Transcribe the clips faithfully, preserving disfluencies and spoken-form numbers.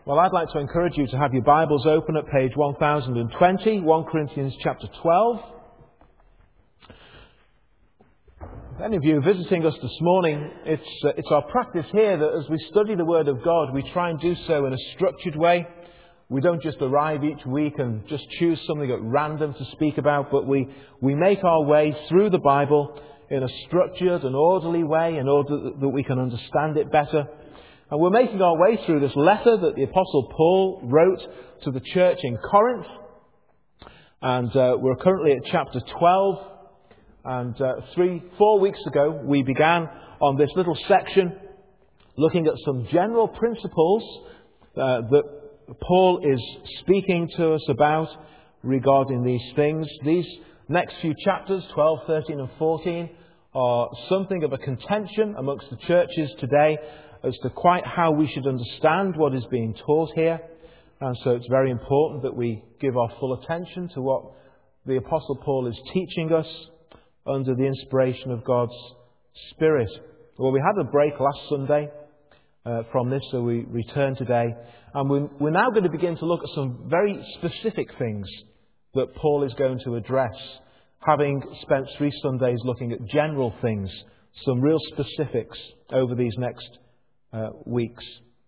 Well, I'd like to encourage you to have your Bibles open at page one thousand twenty, First Corinthians chapter twelve. If any of you are visiting us this morning, it's, uh, it's our practice here that as we study the Word of God, we try and do so in a structured way. We don't just arrive each week and just choose something at random to speak about, but we, we make our way through the Bible in a structured and orderly way in order that we can understand it better. And we're making our way through this letter that the Apostle Paul wrote to the church in Corinth. And uh, we're currently at chapter twelve. And uh, three, four weeks ago, we began on this little section looking at some general principles uh, that Paul is speaking to us about regarding these things. These next few chapters, twelve, thirteen and fourteen, are something of a contention amongst the churches today as to quite how we should understand what is being taught here. And so it's very important that we give our full attention to what the Apostle Paul is teaching us under the inspiration of God's Spirit. Well, we had a break last Sunday uh, from this, so we return today. And we, we're now going to begin to look at some very specific things that Paul is going to address, having spent three Sundays looking at general things, some real specifics over these next Uh, weeks.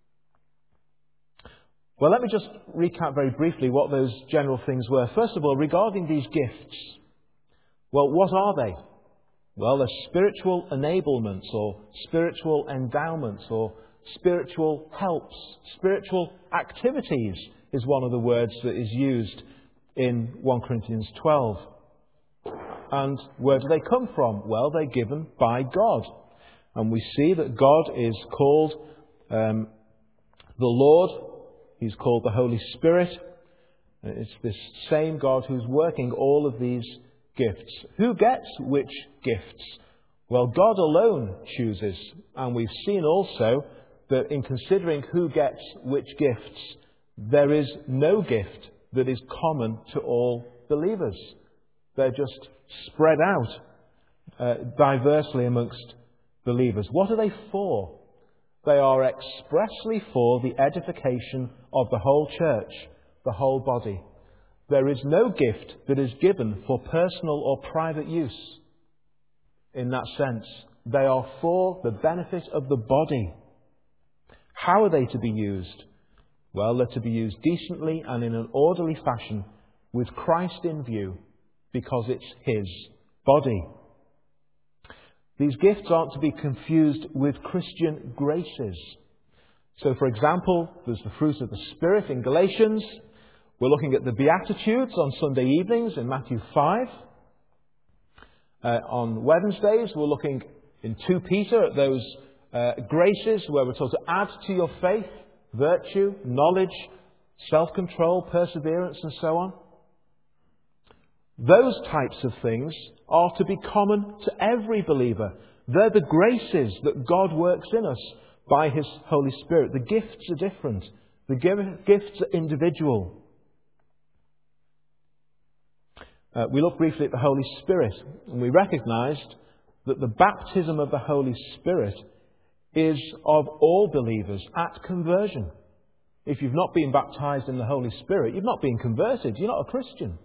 Well, let me just recap very briefly what those general things were. First of all, regarding these gifts. Well, what are they? Well, they're spiritual enablements or spiritual endowments or spiritual helps. Spiritual activities is one of the words that is used in First Corinthians twelve. And where do they come from? Well, they're given by God. And we see that God is called um, the Lord. He's called the Holy Spirit. It's this same God who's working all of these gifts. Who gets which gifts? Well, God alone chooses. And we've seen also that in considering who gets which gifts, there is no gift that is common to all believers. They're just spread out uh, diversely amongst believers. What are they for? They are expressly for the edification of the whole church, the whole body. There is no gift that is given for personal or private use. In that sense, they are for the benefit of the body. How are they to be used? Well, they're to be used decently and in an orderly fashion with Christ in view, because it's His body. These gifts aren't to be confused with Christian graces. So, for example, there's the fruit of the Spirit in Galatians. We're looking at the Beatitudes on Sunday evenings in Matthew five. Uh, on Wednesdays, we're looking in Second Peter at those uh, graces where we're told to add to your faith virtue, knowledge, self-control, perseverance, and so on. Those types of things are to be common to every believer. They're the graces that God works in us by His Holy Spirit. The gifts are different. The gifts are individual. Uh, we looked briefly at the Holy Spirit, and we recognized that the baptism of the Holy Spirit is of all believers at conversion. If you've not been baptized in the Holy Spirit, you've not been converted. You're not a Christian.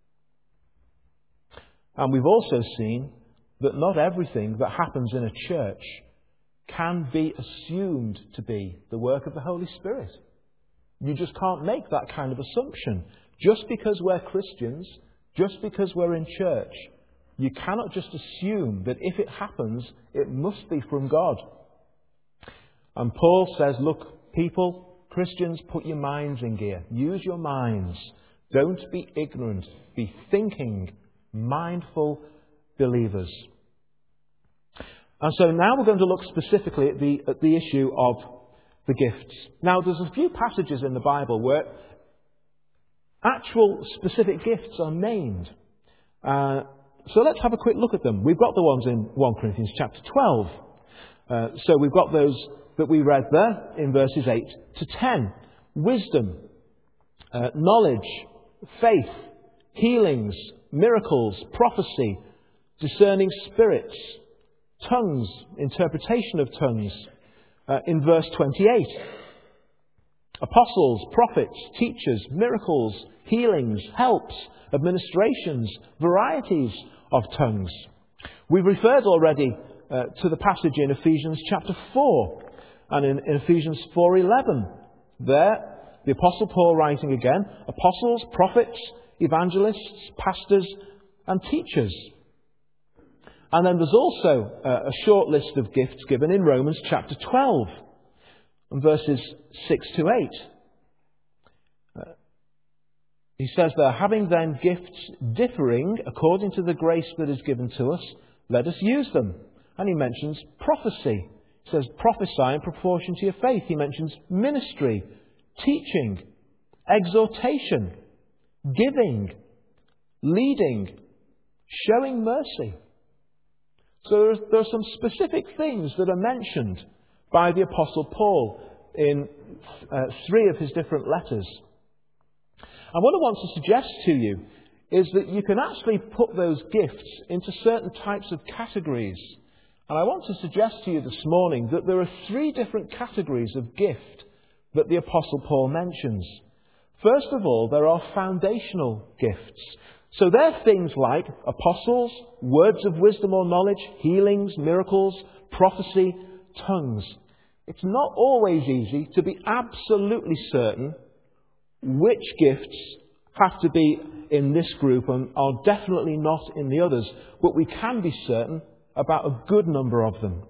And we've also seen that not everything that happens in a church can be assumed to be the work of the Holy Spirit. You just can't make that kind of assumption. Just because we're Christians, just because we're in church, you cannot just assume that if it happens, it must be from God. And Paul says, look, people, Christians, put your minds in gear. Use your minds. Don't be ignorant. Be thinking, mindful believers. And so now we're going to look specifically at the, at the issue of the gifts. Now, there's a few passages in the Bible where actual specific gifts are named. Uh, so let's have a quick look at them. We've got the ones in First Corinthians chapter twelve. Uh, so we've got those that we read there in verses eight to ten. Wisdom, uh, knowledge, faith, healings, miracles, prophecy, discerning spirits, tongues, interpretation of tongues. Uh, in verse twenty-eight, Apostles, prophets, teachers, miracles, healings, helps, administrations, varieties of tongues. We've referred already uh, to the passage in Ephesians chapter four and in, in Ephesians four eleven. There, the Apostle Paul writing again, apostles, prophets, evangelists, pastors and teachers. And then there's also uh, a short list of gifts given in Romans chapter twelve and verses six to eight. Uh, he says there, having then gifts differing according to the grace that is given to us, let us use them. And he mentions prophecy. He says prophesy in proportion to your faith. He mentions ministry, teaching, exhortation, giving, leading, showing mercy. So there are, there are some specific things that are mentioned by the Apostle Paul in uh, three of his different letters. And what I want to suggest to you is that you can actually put those gifts into certain types of categories. And I want to suggest to you this morning that there are three different categories of gift that the Apostle Paul mentions. First of all, there are foundational gifts. So they're things like apostles, words of wisdom or knowledge, healings, miracles, prophecy, tongues. It's not always easy to be absolutely certain which gifts have to be in this group and are definitely not in the others, but we can be certain about a good number of them.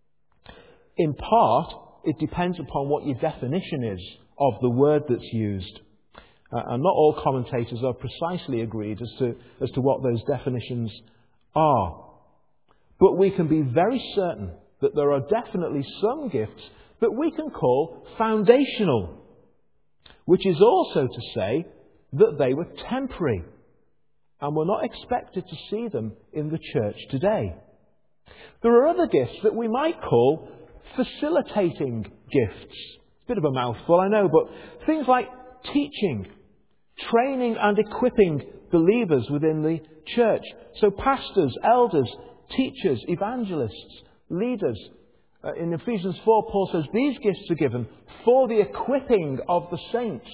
In part, it depends upon what your definition is of the word that's used. Uh, and not all commentators are precisely agreed as to, as to what those definitions are. But we can be very certain that there are definitely some gifts that we can call foundational, which is also to say that they were temporary, and we're not expected to see them in the church today. There are other gifts that we might call facilitating gifts. Bit of a mouthful, I know, but things like teaching, training and equipping believers within the church. So pastors, elders, teachers, evangelists, leaders. Uh, in Ephesians four, Paul says these gifts are given for the equipping of the saints.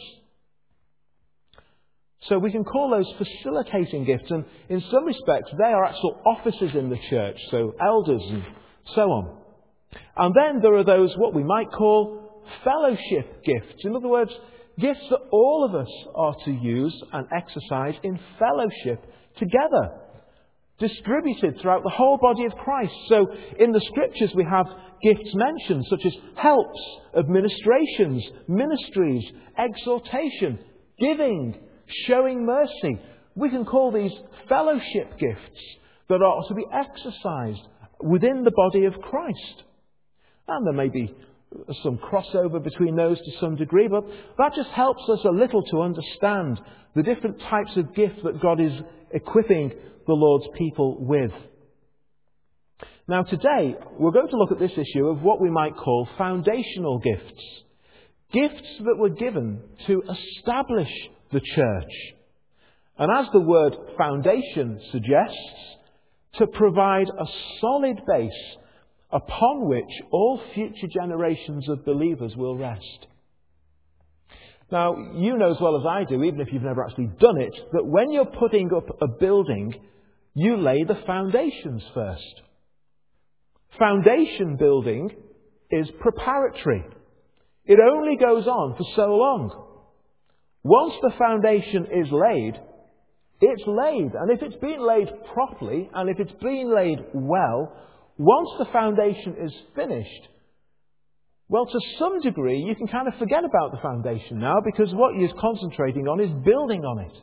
So we can call those facilitating gifts, and in some respects they are actual offices in the church, so elders and so on. And then there are those what we might call fellowship gifts. In other words, gifts that all of us are to use and exercise in fellowship together, distributed throughout the whole body of Christ. So in the Scriptures we have gifts mentioned such as helps, administrations, ministries, exhortation, giving, showing mercy. We can call these fellowship gifts that are to be exercised within the body of Christ. And there may be some crossover between those to some degree, but that just helps us a little to understand the different types of gifts that God is equipping the Lord's people with. Now today, we're going to look at this issue of what we might call foundational gifts. Gifts that were given to establish the church. And as the word foundation suggests, to provide a solid base upon which all future generations of believers will rest. Now, you know as well as I do, even if you've never actually done it, that when you're putting up a building, you lay the foundations first. Foundation building is preparatory. It only goes on for so long. Once the foundation is laid, it's laid. And if it's been laid properly, and if it's been laid well, once the foundation is finished, well, to some degree, you can kind of forget about the foundation now, because what you're concentrating on is building on it.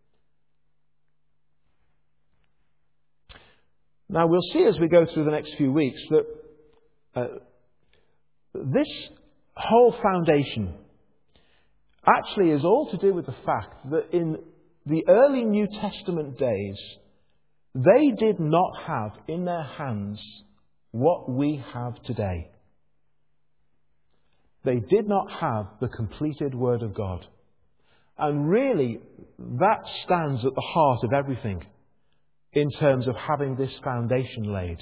Now, we'll see as we go through the next few weeks that uh, this whole foundation actually is all to do with the fact that in the early New Testament days, they did not have in their hands what we have today. They did not have the completed Word of God. And really, that stands at the heart of everything in terms of having this foundation laid.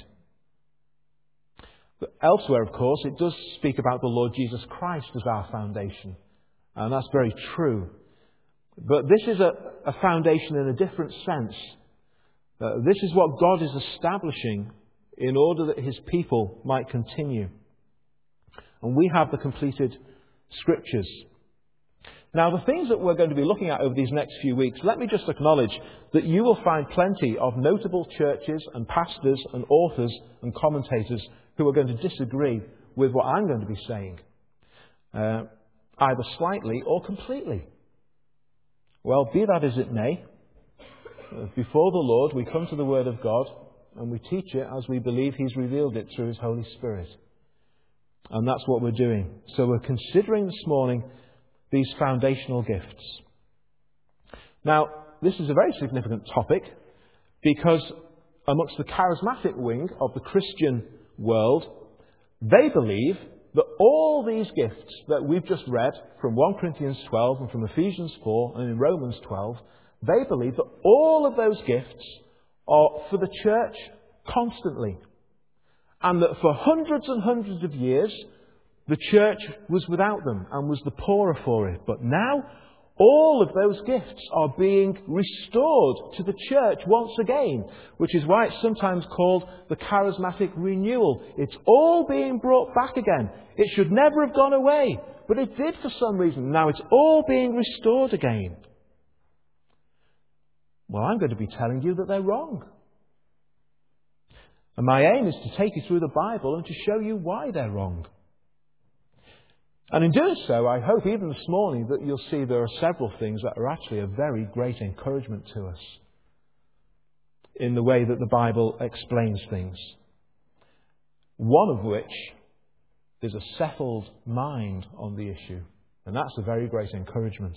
But elsewhere, of course, it does speak about the Lord Jesus Christ as our foundation. And that's very true. But this is a, a foundation in a different sense. Uh, this is what God is establishing in order that His people might continue. And we have the completed Scriptures. Now, the things that we're going to be looking at over these next few weeks, let me just acknowledge that you will find plenty of notable churches and pastors and authors and commentators who are going to disagree with what I'm going to be saying, uh, either slightly or completely. Well, be that as it may, before the Lord we come to the Word of God and we teach it as we believe He's revealed it through His Holy Spirit. And that's what we're doing. So we're considering this morning these foundational gifts. Now, this is a very significant topic because amongst the charismatic wing of the Christian world, they believe that all these gifts that we've just read from First Corinthians twelve and from Ephesians four and in Romans twelve, they believe that all of those gifts are for the church constantly. And that for hundreds and hundreds of years, the church was without them and was the poorer for it. But now, all of those gifts are being restored to the church once again, which is why it's sometimes called the charismatic renewal. It's all being brought back again. It should never have gone away, but it did for some reason. Now it's all being restored again. Well, I'm going to be telling you that they're wrong. And my aim is to take you through the Bible and to show you why they're wrong. And in doing so, I hope even this morning that you'll see there are several things that are actually a very great encouragement to us in the way that the Bible explains things. One of which is a settled mind on the issue. And that's a very great encouragement.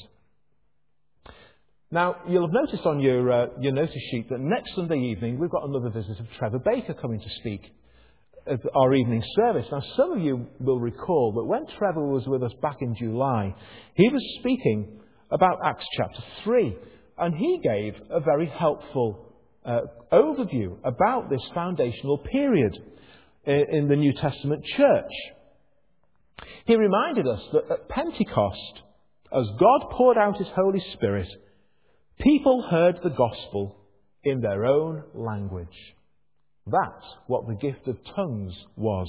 Now, you'll have noticed on your, uh, your notice sheet that next Sunday evening we've got another visit of Trevor Baker coming to speak at our evening service. Now, some of you will recall that when Trevor was with us back in July, he was speaking about Acts chapter three, and he gave a very helpful uh, overview about this foundational period in, in the New Testament church. He reminded us that at Pentecost, as God poured out His Holy Spirit, people heard the gospel in their own language. That's what the gift of tongues was.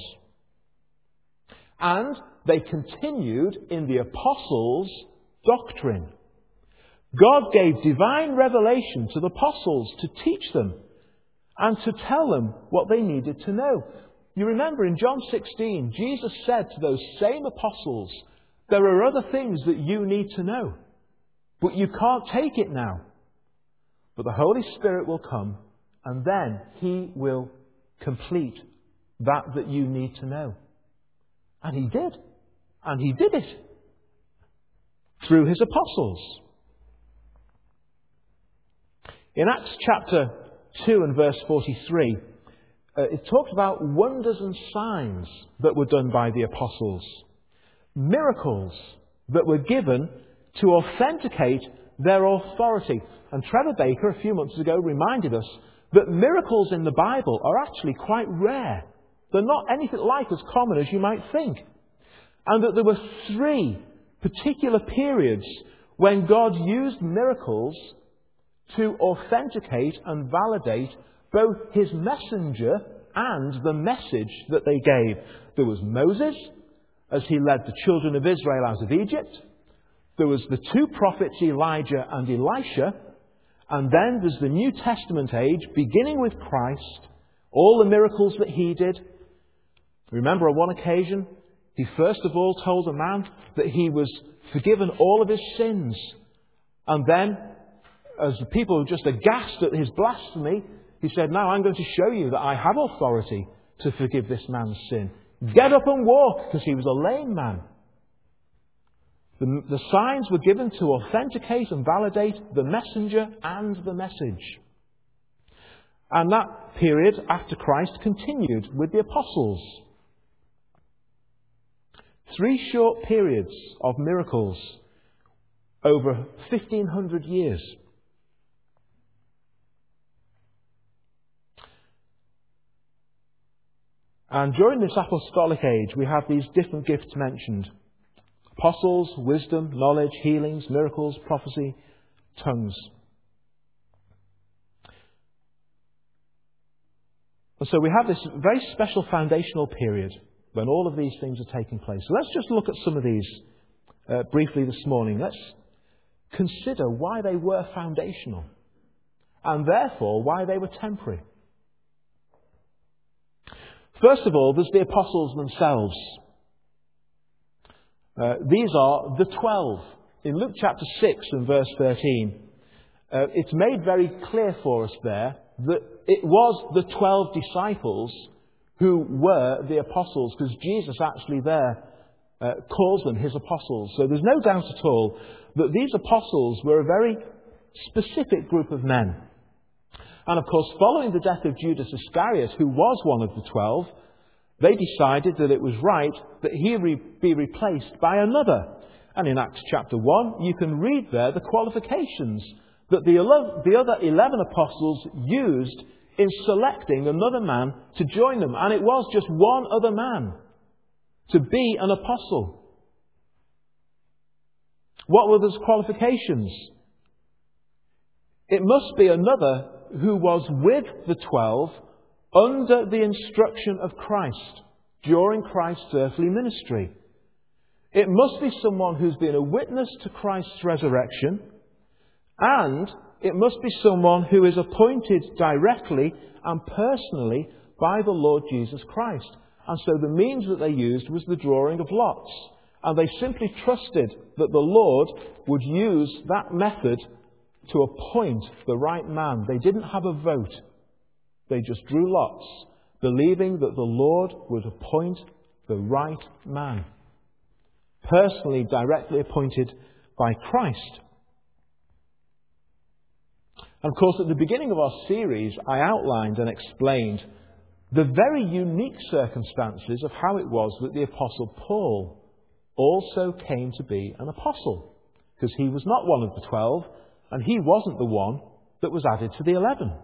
And they continued in the apostles' doctrine. God gave divine revelation to the apostles to teach them and to tell them what they needed to know. You remember in John sixteen, Jesus said to those same apostles, there are other things that you need to know, but you can't take it now. But the Holy Spirit will come, and then He will complete that that you need to know. And He did. And He did it through His apostles. In Acts chapter two and verse forty-three, uh, it talks about wonders and signs that were done by the apostles. Miracles that were given to authenticate their authority. And Trevor Baker, a few months ago, reminded us that miracles in the Bible are actually quite rare. They're not anything like as common as you might think. And that there were three particular periods when God used miracles to authenticate and validate both His messenger and the message that they gave. There was Moses, as he led the children of Israel out of Egypt. There was the two prophets, Elijah and Elisha. And then there's the New Testament age, beginning with Christ, all the miracles that He did. Remember, on one occasion, He first of all told a man that he was forgiven all of his sins. And then, as the people were just aghast at His blasphemy, He said, now I'm going to show you that I have authority to forgive this man's sin. Get up and walk, because he was a lame man. The, the signs were given to authenticate and validate the messenger and the message. And that period after Christ continued with the apostles. Three short periods of miracles over fifteen hundred years. And during this apostolic age, we have these different gifts mentioned. Apostles, wisdom, knowledge, healings, miracles, prophecy, tongues. And so we have this very special foundational period when all of these things are taking place. So let's just look at some of these uh, briefly this morning. Let's consider why they were foundational and therefore why they were temporary. First of all, there's the apostles themselves. Uh, these are the twelve. In Luke chapter six and verse thirteen, uh, it's made very clear for us there that it was the twelve disciples who were the apostles, because Jesus actually there uh, calls them his apostles. So there's no doubt at all that these apostles were a very specific group of men. And of course, following the death of Judas Iscariot, who was one of the twelve, they decided that it was right that he re- be replaced by another. And in Acts chapter one, you can read there the qualifications that the, ele- the other eleven apostles used in selecting another man to join them. And it was just one other man to be an apostle. What were those qualifications? It must be another who was with the twelve under the instruction of Christ during Christ's earthly ministry. It must be someone who's been a witness to Christ's resurrection, and it must be someone who is appointed directly and personally by the Lord Jesus Christ. And so the means that they used was the drawing of lots. And they simply trusted that the Lord would use that method to appoint the right man. They didn't have a vote. They just drew lots, believing that the Lord would appoint the right man, personally, directly appointed by Christ. And of course, at the beginning of our series, I outlined and explained the very unique circumstances of how it was that the Apostle Paul also came to be an apostle, because he was not one of the twelve, and he wasn't the one that was added to the eleven.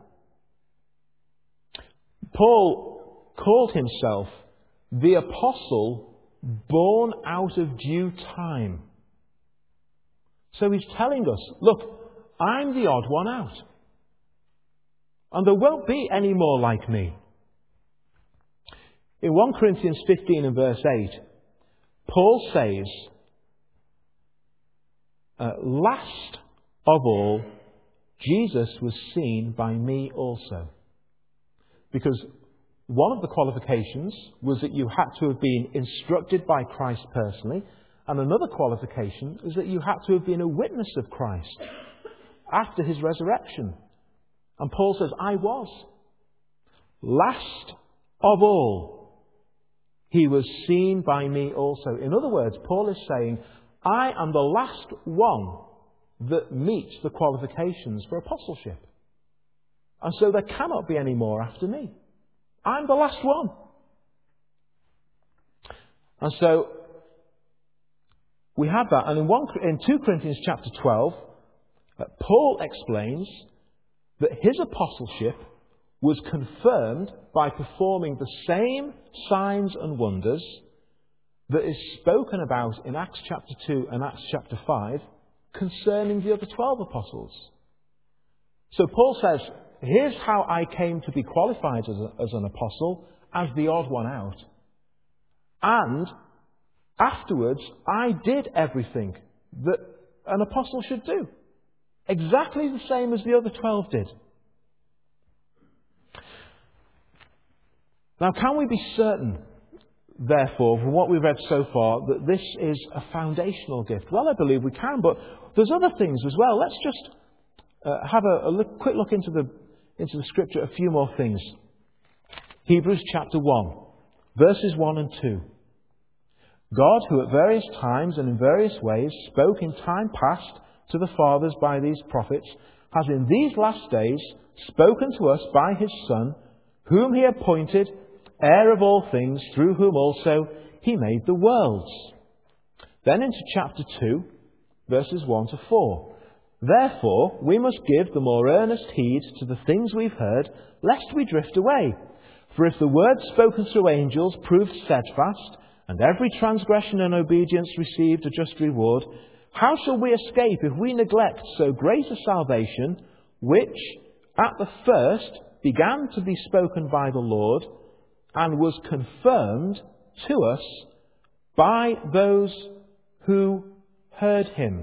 Paul called himself the apostle born out of due time. So he's telling us, look, I'm the odd one out. And there won't be any more like me. In First Corinthians fifteen and verse eight, Paul says, uh, last of all, Jesus was seen by me also. Because one of the qualifications was that you had to have been instructed by Christ personally, and another qualification is that you had to have been a witness of Christ after his resurrection. And Paul says, I was. Last of all, he was seen by me also. In other words, Paul is saying, I am the last one that meets the qualifications for apostleship. And so there cannot be any more after me. I'm the last one. And so we have that. And in, one, in Second Corinthians chapter twelve, uh, Paul explains that his apostleship was confirmed by performing the same signs and wonders that is spoken about in Acts chapter two and Acts chapter five concerning the other twelve apostles. So Paul says, here's how I came to be qualified as, a, as an apostle, as the odd one out. And afterwards, I did everything that an apostle should do. Exactly the same as the other twelve did. Now, can we be certain, therefore, from what we've read so far, that this is a foundational gift? Well, I believe we can, but there's other things as well. Let's just uh, have a, a look, quick look into the, into the Scripture, a few more things. Hebrews chapter one, verses one and two. God, who at various times and in various ways spoke in time past to the fathers by these prophets, has in these last days spoken to us by his Son, whom he appointed heir of all things, through whom also he made the worlds. Then into chapter two, verses one to four. Therefore, we must give the more earnest heed to the things we've heard, lest we drift away. For if the word spoken through angels proved steadfast, and every transgression and obedience received a just reward, how shall we escape if we neglect so great a salvation, which at the first began to be spoken by the Lord, and was confirmed to us by those who heard him?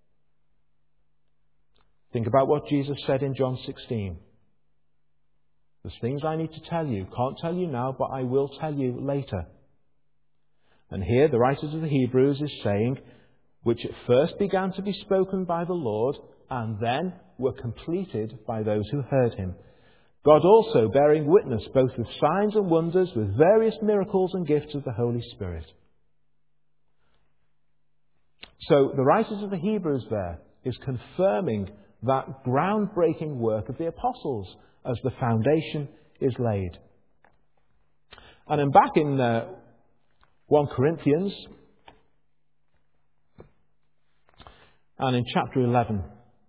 Think about what Jesus said in John sixteen. There's things I need to tell you. Can't tell you now, but I will tell you later. And here the writers of the Hebrews is saying, which at first began to be spoken by the Lord, and then were completed by those who heard him. God also bearing witness both with signs and wonders, with various miracles and gifts of the Holy Spirit. So the writers of the Hebrews there is confirming that groundbreaking work of the apostles as the foundation is laid. And then back in uh, First Corinthians and in chapter eleven,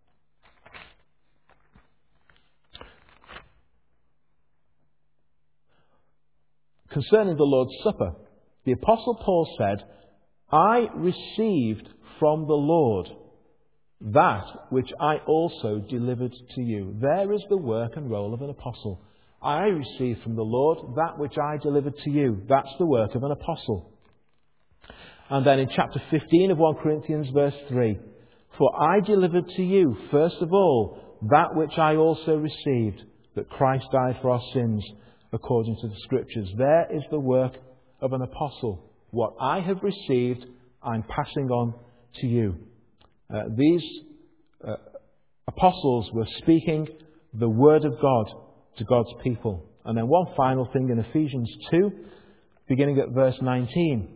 concerning the Lord's Supper, the Apostle Paul said, I received from the Lord that which I also delivered to you. There is the work and role of an apostle. I received from the Lord that which I delivered to you. That's the work of an apostle. And then in chapter fifteen of First Corinthians verse three, for I delivered to you, first of all, that which I also received, that Christ died for our sins, according to the Scriptures. There is the work of an apostle. What I have received, I'm passing on to you. Uh, these uh, apostles were speaking the Word of God to God's people. And then one final thing in Ephesians two, beginning at verse nineteen.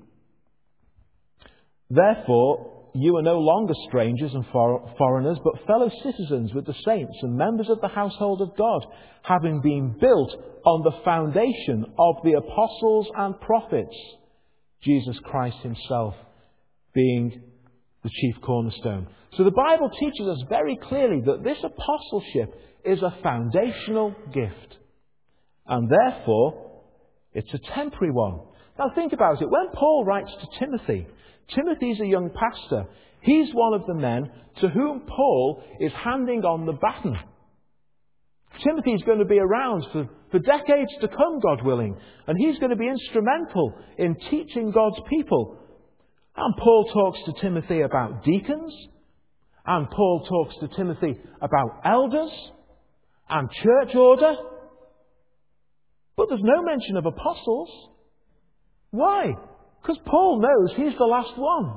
Therefore, you are no longer strangers and for- foreigners, but fellow citizens with the saints and members of the household of God, having been built on the foundation of the apostles and prophets, Jesus Christ himself being the chief cornerstone. So the Bible teaches us very clearly that this apostleship is a foundational gift. And therefore, it's a temporary one. Now think about it. When Paul writes to Timothy, Timothy's a young pastor. He's one of the men to whom Paul is handing on the baton. Timothy's going to be around for, for decades to come, God willing. And he's going to be instrumental in teaching God's people. And Paul talks to Timothy about deacons. And Paul talks to Timothy about elders and church order. But there's no mention of apostles. Why? Because Paul knows he's the last one.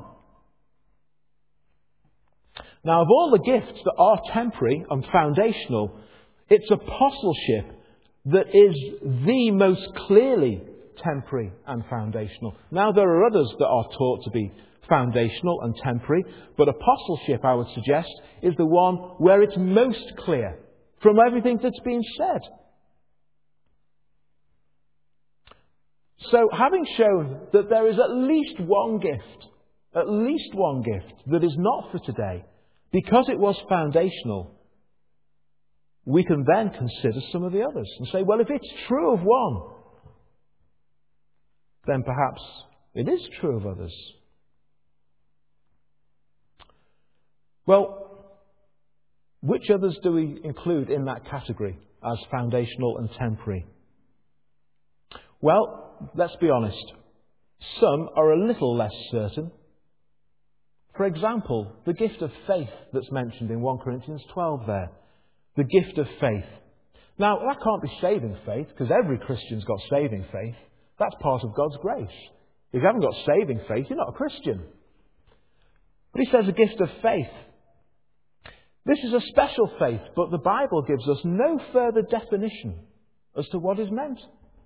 Now, of all the gifts that are temporary and foundational, it's apostleship that is the most clearly temporary and foundational. Now, there are others that are taught to be foundational and temporary, but apostleship, I would suggest, is the one where it's most clear from everything that's been said. So, having shown that there is at least one gift, at least one gift that is not for today, because it was foundational, we can then consider some of the others and say, well, if it's true of one, then perhaps it is true of others. Well, which others do we include in that category as foundational and temporary? Well, let's be honest. Some are a little less certain. For example, the gift of faith that's mentioned in First Corinthians twelve there. The gift of faith. Now, that can't be saving faith, because every Christian's got saving faith. That's part of God's grace. If you haven't got saving faith, you're not a Christian. But he says a gift of faith. This is a special faith, but the Bible gives us no further definition as to what is meant.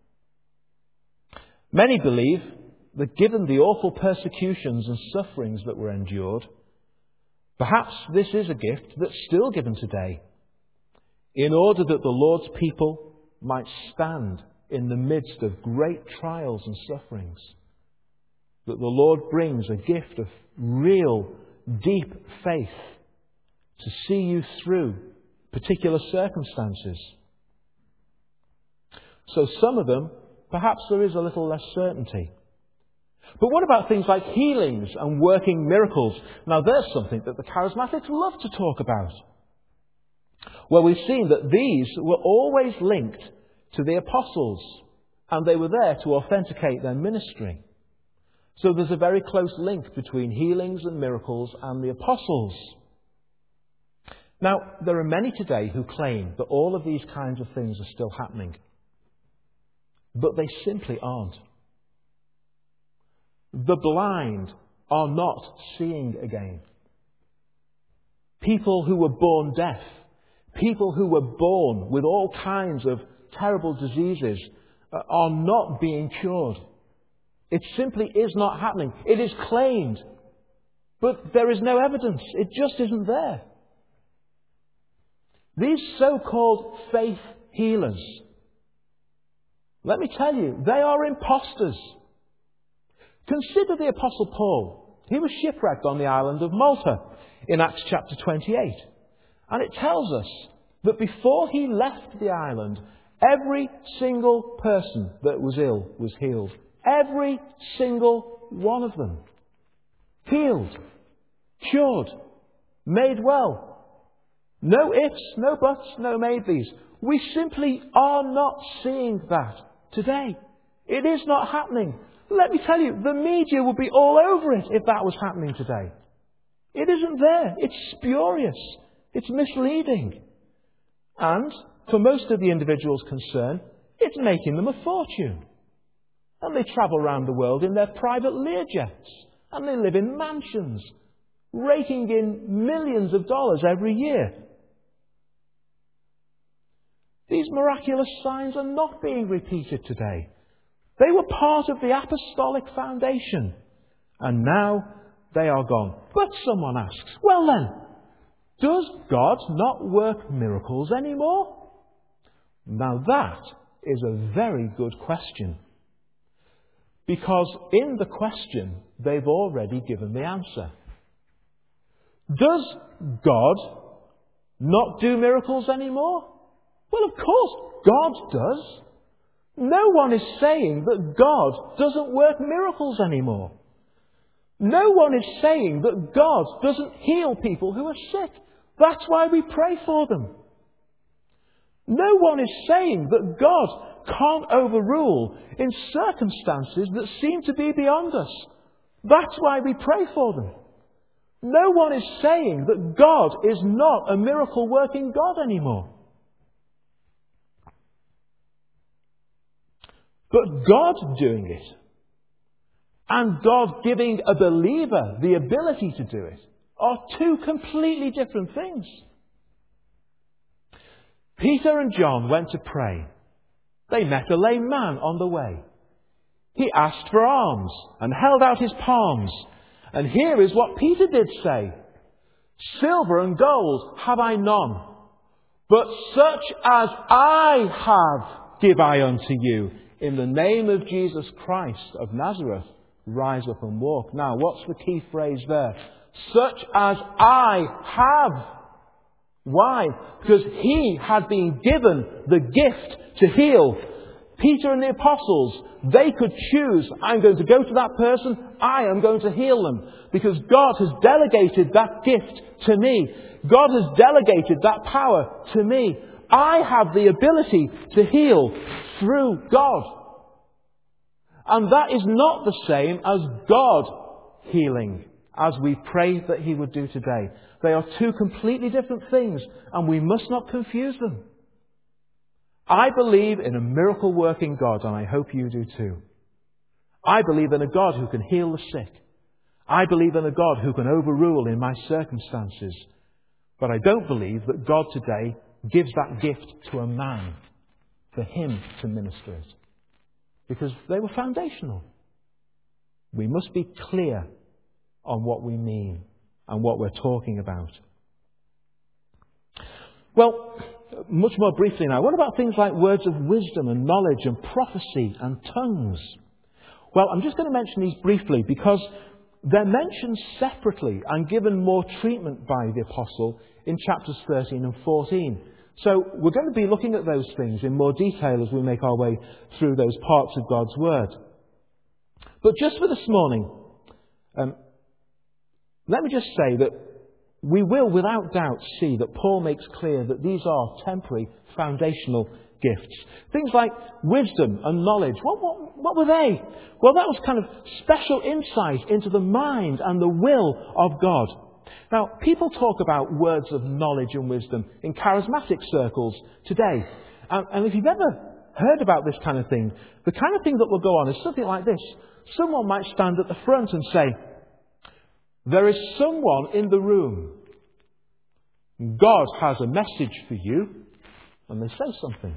Many believe that given the awful persecutions and sufferings that were endured, perhaps this is a gift that's still given today, in order that the Lord's people might stand in the midst of great trials and sufferings. That the Lord brings a gift of real, deep faith to see you through particular circumstances. So some of them, perhaps there is a little less certainty. But what about things like healings and working miracles? Now there's something that the charismatics love to talk about. Well, we've seen that these were always linked to the apostles, and they were there to authenticate their ministry. So there's a very close link between healings and miracles and the apostles. Now, there are many today who claim that all of these kinds of things are still happening. But they simply aren't. The blind are not seeing again. People who were born deaf, people who were born with all kinds of terrible diseases are not being cured. It simply is not happening. It is claimed, but there is no evidence. It just isn't there. These so-called faith healers, let me tell you, they are imposters. Consider the Apostle Paul. He was shipwrecked on the island of Malta in Acts chapter twenty-eight. And it tells us that before he left the island, every single person that was ill was healed. Every single one of them. Healed. Cured. Made well. No ifs, no buts, no maybes. We simply are not seeing that today. It is not happening. Let me tell you, the media would be all over it if that was happening today. It isn't there. It's spurious. It's misleading. And for most of the individuals concerned, it's making them a fortune. And they travel around the world in their private Learjets. And they live in mansions, raking in millions of dollars every year. These miraculous signs are not being repeated today. They were part of the apostolic foundation. And now they are gone. But someone asks, well then, does God not work miracles anymore? Now that is a very good question. Because in the question, they've already given the answer. Does God not do miracles anymore? Well, of course, God does. No one is saying that God doesn't work miracles anymore. No one is saying that God doesn't heal people who are sick. That's why we pray for them. No one is saying that God can't overrule in circumstances that seem to be beyond us. That's why we pray for them. No one is saying that God is not a miracle-working God anymore. But God doing it, and God giving a believer the ability to do it, are two completely different things. Peter and John went to pray. They met a lame man on the way. He asked for alms and held out his palms. And here is what Peter did say. Silver and gold have I none, but such as I have give I unto you. In the name of Jesus Christ of Nazareth, rise up and walk. Now, what's the key phrase there? Such as I have. Why? Because he had been given the gift to heal. Peter and the apostles, they could choose, I'm going to go to that person, I am going to heal them. Because God has delegated that gift to me. God has delegated that power to me. I have the ability to heal through God. And that is not the same as God healing, as we pray that he would do today. They are two completely different things, and we must not confuse them. I believe in a miracle-working God, and I hope you do too. I believe in a God who can heal the sick. I believe in a God who can overrule in my circumstances. But I don't believe that God today gives that gift to a man for him to minister it. Because they were foundational. We must be clear on what we mean and what we're talking about. Well, much more briefly now, what about things like words of wisdom and knowledge and prophecy and tongues? Well, I'm just going to mention these briefly because they're mentioned separately and given more treatment by the apostle in chapters thirteen and fourteen. So we're going to be looking at those things in more detail as we make our way through those parts of God's Word. But just for this morning, um, let me just say that we will without doubt see that Paul makes clear that these are temporary, foundational gifts. Things like wisdom and knowledge. What, what, what were they? Well, that was kind of special insight into the mind and the will of God. Now, people talk about words of knowledge and wisdom in charismatic circles today. And, and if you've ever heard about this kind of thing, the kind of thing that will go on is something like this. Someone might stand at the front and say, "There is someone in the room. God has a message for you." And they say something.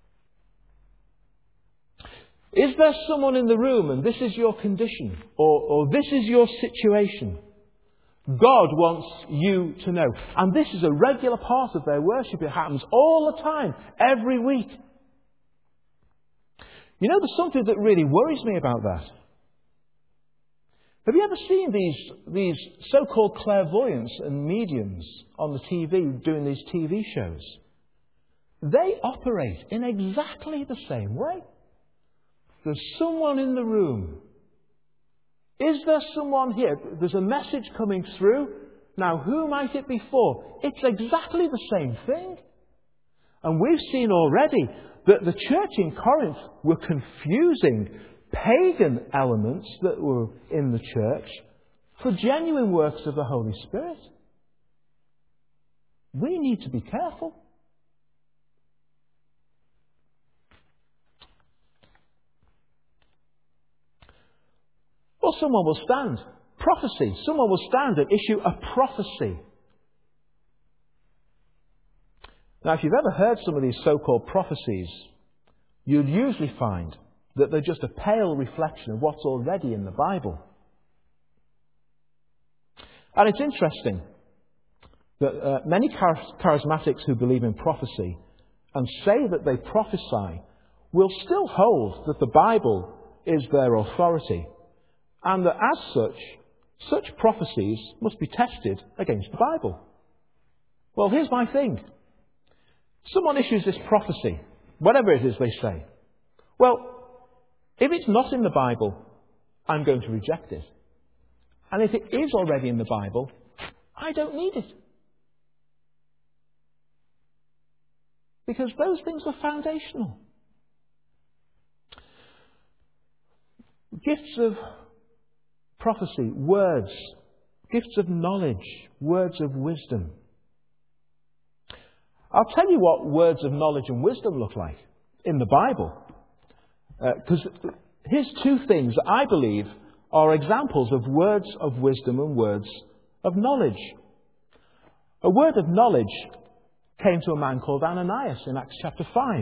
Is there someone in the room and this is your condition? Or, or this is your situation? God wants you to know. And this is a regular part of their worship. It happens all the time, every week. You know, there's something that really worries me about that. Have you ever seen these, these so-called clairvoyants and mediums on the T V doing these T V shows? They operate in exactly the same way. There's someone in the room. Is there someone here? There's a message coming through. Now, who might it be for? It's exactly the same thing. And we've seen already that the church in Corinth were confusing pagan elements that were in the church for genuine works of the Holy Spirit. We need to be careful. Or someone will stand. Prophecy. Someone will stand and issue a prophecy. Now, if you've ever heard some of these so-called prophecies, you'd usually find that they're just a pale reflection of what's already in the Bible. And it's interesting that uh, many char- charismatics who believe in prophecy and say that they prophesy will still hold that the Bible is their authority, and that as such, such prophecies must be tested against the Bible. Well, here's my thing. Someone issues this prophecy, whatever it is they say. Well, if it's not in the Bible, I'm going to reject it. And if it is already in the Bible, I don't need it. Because those things are foundational. Gifts of prophecy, words, gifts of knowledge, words of wisdom. I'll tell you what words of knowledge and wisdom look like in the Bible. Because uh, here's two things that I believe are examples of words of wisdom and words of knowledge. A word of knowledge came to a man called Ananias in Acts chapter five,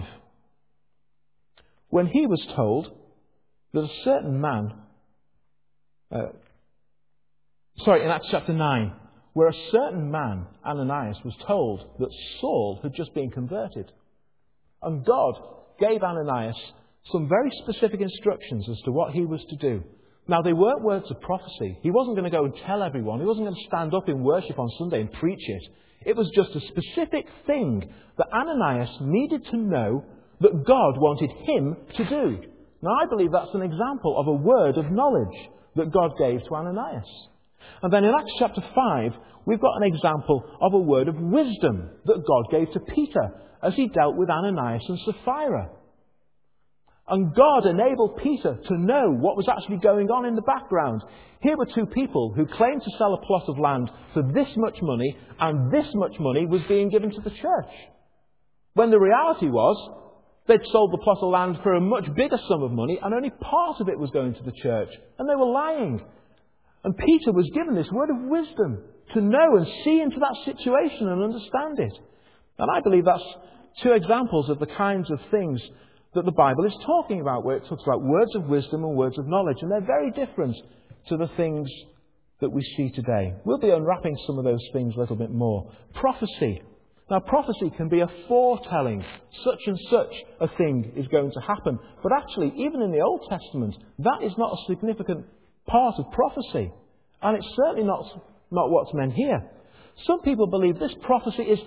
when he was told that a certain man, uh, sorry, in Acts chapter nine, where a certain man, Ananias, was told that Saul had just been converted. And God gave Ananias some very specific instructions as to what he was to do. Now, they weren't words of prophecy. He wasn't going to go and tell everyone. He wasn't going to stand up in worship on Sunday and preach it. It was just a specific thing that Ananias needed to know that God wanted him to do. Now, I believe that's an example of a word of knowledge that God gave to Ananias. And then in Acts chapter five, we've got an example of a word of wisdom that God gave to Peter as he dealt with Ananias and Sapphira. And God enabled Peter to know what was actually going on in the background. Here were two people who claimed to sell a plot of land for this much money, and this much money was being given to the church. When the reality was, they'd sold the plot of land for a much bigger sum of money, and only part of it was going to the church. And they were lying. And Peter was given this word of wisdom to know and see into that situation and understand it. And I believe that's two examples of the kinds of things that the Bible is talking about, where it talks about words of wisdom and words of knowledge. And they're very different to the things that we see today. We'll be unwrapping some of those things a little bit more. Prophecy. Now, prophecy can be a foretelling. Such and such a thing is going to happen. But actually, even in the Old Testament, that is not a significant part of prophecy. And it's certainly not, not what's meant here. Some people believe this prophecy is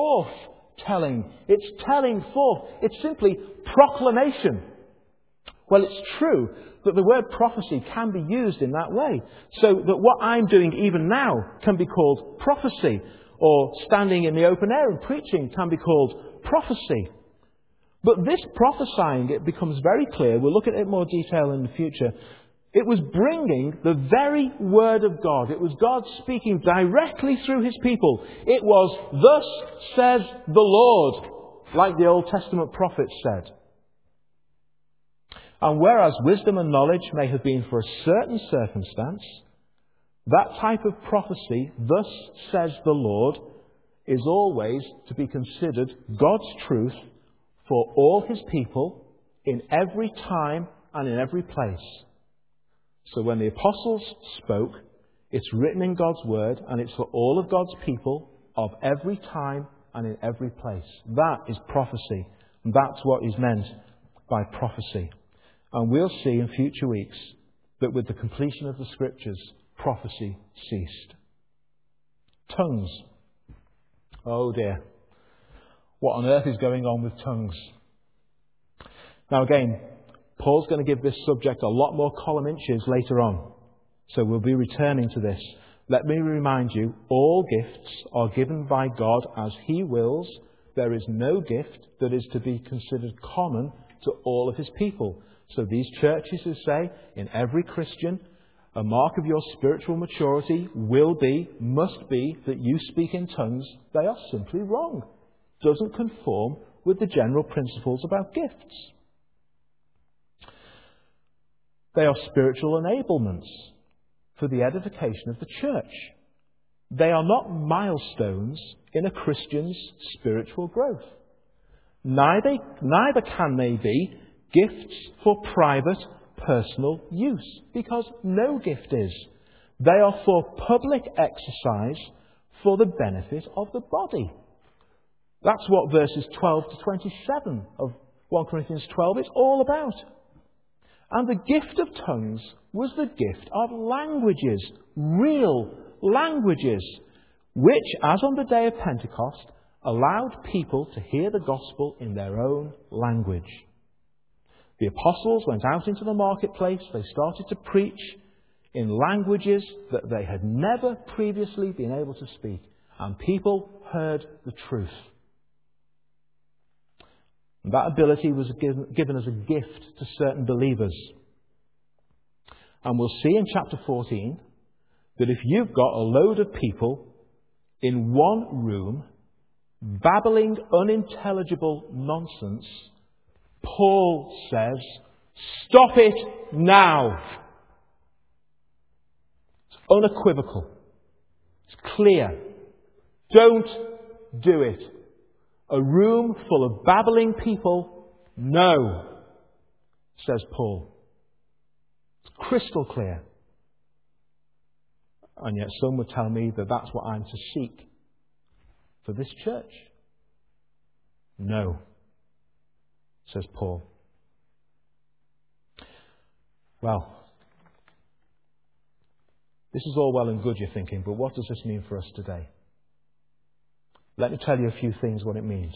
forth-telling. It's telling forth. It's simply proclamation. Well, it's true that the word prophecy can be used in that way. So that what I'm doing even now can be called prophecy. Or standing in the open air and preaching can be called prophecy. But this prophesying, it becomes very clear, we'll look at it in more detail in the future, it was bringing the very word of God. It was God speaking directly through his people. It was, thus says the Lord, like the Old Testament prophets said. And whereas wisdom and knowledge may have been for a certain circumstance, that type of prophecy, thus says the Lord, is always to be considered God's truth for all his people in every time and in every place. So when the apostles spoke, it's written in God's word and it's for all of God's people of every time and in every place. That is prophecy. And that's what is meant by prophecy. And we'll see in future weeks that with the completion of the Scriptures, prophecy ceased. Tongues. Oh dear. What on earth is going on with tongues? Now again, Paul's going to give this subject a lot more column inches later on. So we'll be returning to this. Let me remind you, all gifts are given by God as he wills. There is no gift that is to be considered common to all of his people. So these churches who say, in every Christian, a mark of your spiritual maturity will be, must be, that you speak in tongues, they are simply wrong. Doesn't conform with the general principles about gifts. They are spiritual enablements for the edification of the church. They are not milestones in a Christian's spiritual growth. Neither, neither can they be gifts for private, personal use, because no gift is. They are for public exercise for the benefit of the body. That's what verses twelve to twenty-seven of First Corinthians twelve is all about. And the gift of tongues was the gift of languages, real languages, which, as on the day of Pentecost, allowed people to hear the gospel in their own language. The apostles went out into the marketplace. They started to preach in languages that they had never previously been able to speak. And people heard the truth. And that ability was given, given as a gift to certain believers. And we'll see in chapter fourteen that if you've got a load of people in one room babbling unintelligible nonsense, Paul says, stop it now. It's unequivocal. It's clear. Don't do it. A room full of babbling people, no, says Paul. It's crystal clear. And yet some would tell me that that's what I'm to seek for this church. No, says Paul. Well, this is all well and good, you're thinking, but what does this mean for us today? Let me tell you a few things what it means.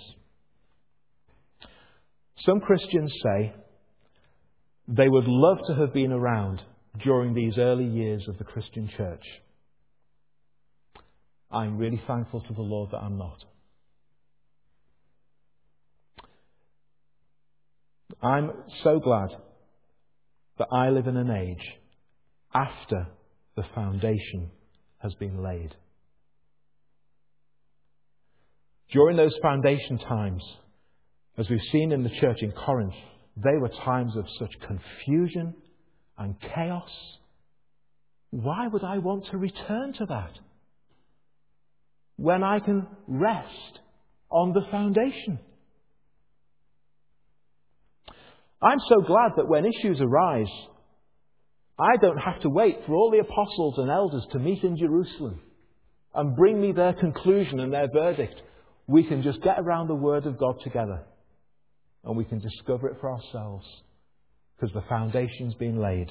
Some Christians say they would love to have been around during these early years of the Christian church. I'm really thankful to the Lord that I'm not. I'm so glad that I live in an age after the foundation has been laid. During those foundation times, as we've seen in the church in Corinth, they were times of such confusion and chaos. Why would I want to return to that when I can rest on the foundation? I'm so glad that when issues arise, I don't have to wait for all the apostles and elders to meet in Jerusalem and bring me their conclusion and their verdict. We can just get around the Word of God together and we can discover it for ourselves because the foundation's been laid.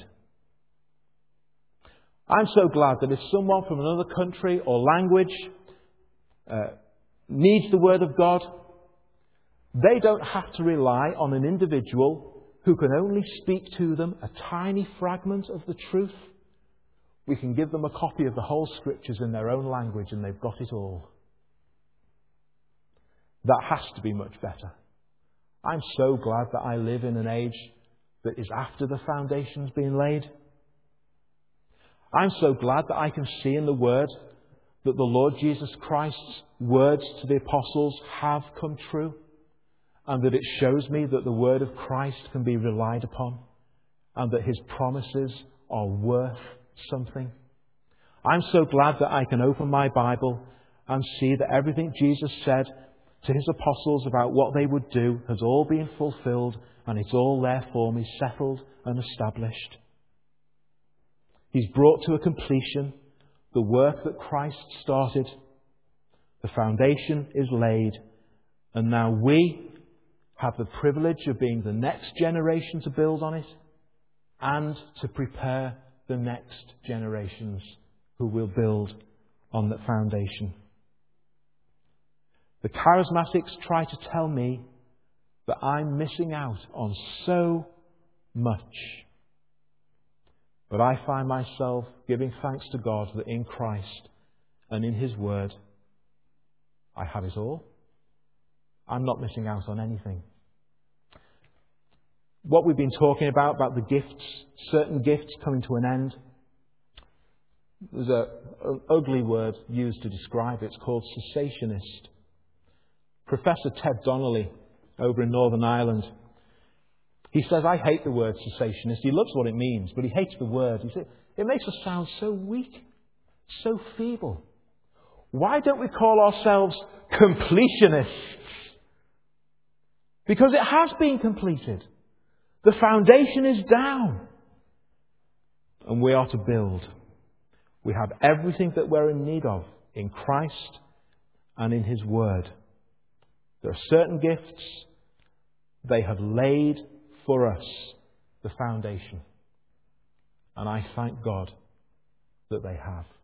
I'm so glad that if someone from another country or language uh, needs the Word of God, they don't have to rely on an individual who can only speak to them a tiny fragment of the truth, we can give them a copy of the whole Scriptures in their own language and they've got it all. That has to be much better. I'm so glad that I live in an age that is after the foundation's been laid. I'm so glad that I can see in the Word that the Lord Jesus Christ's words to the apostles have come true, and that it shows me that the word of Christ can be relied upon, and that His promises are worth something. I'm so glad that I can open my Bible and see that everything Jesus said to His apostles about what they would do has all been fulfilled, and it's all there for me, settled and established. He's brought to a completion the work that Christ started. The foundation is laid, and now we have the privilege of being the next generation to build on it and to prepare the next generations who will build on that foundation. The charismatics try to tell me that I'm missing out on so much. But I find myself giving thanks to God that in Christ and in His Word, I have it all. I'm not missing out on anything. What we've been talking about, about the gifts, certain gifts coming to an end, there's a, an ugly word used to describe it. It's called cessationist. Professor Ted Donnelly over in Northern Ireland, he says, I hate the word cessationist. He loves what it means, but he hates the word. He said, it makes us sound so weak, so feeble. Why don't we call ourselves completionists? Because it has been completed. The foundation is down. And we are to build. We have everything that we're in need of in Christ and in His Word. There are certain gifts. They have laid for us the foundation. And I thank God that they have.